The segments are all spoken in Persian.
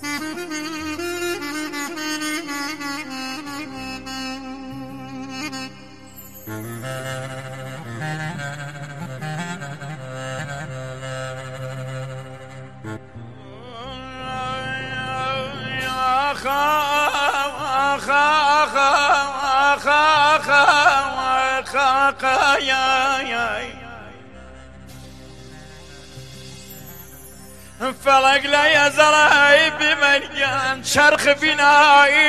فلق لا يزرع بمليان شرخ بنائي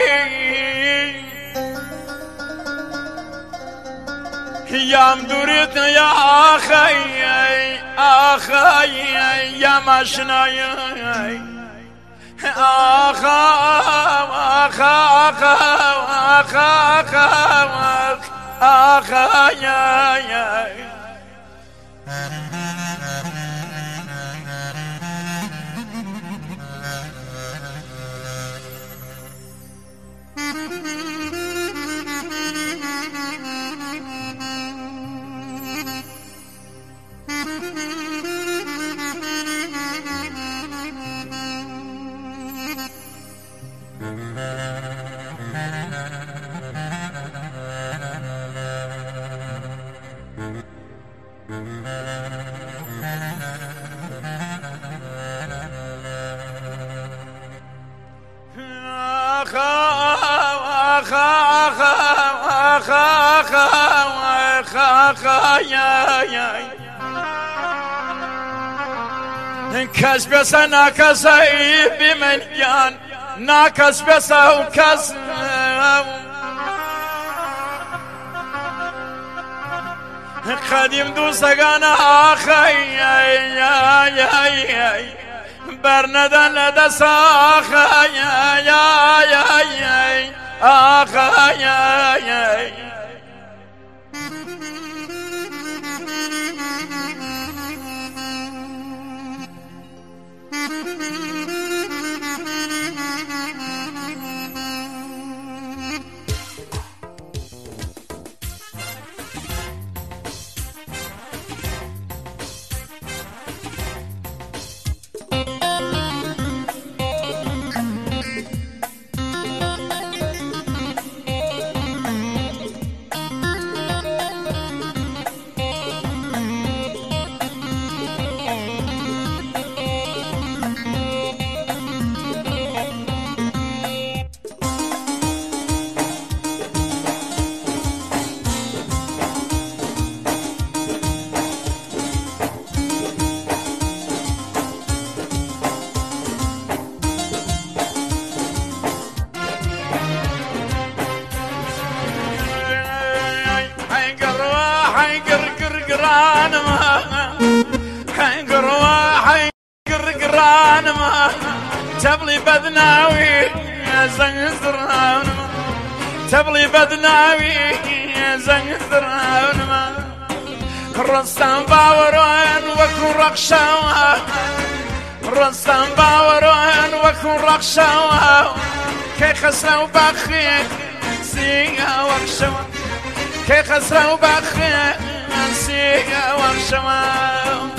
يا مدورت يا أخي أخي يا مشناي أخ أخ أخ أخ أخ أخ يا كس بس ناكس بمليان ناكس بس وكس قديم دوستانا اخي برندن لدس اخي اخي تبلي بدناوي يا زنزران تبلي بدناوي يا زنزران رستم باوران وكن رقشاوه رستم باوران وكن رقشاوه كي خسروا بخيك سيغا ورشوا كي خسروا بخيك سيغا ورشوا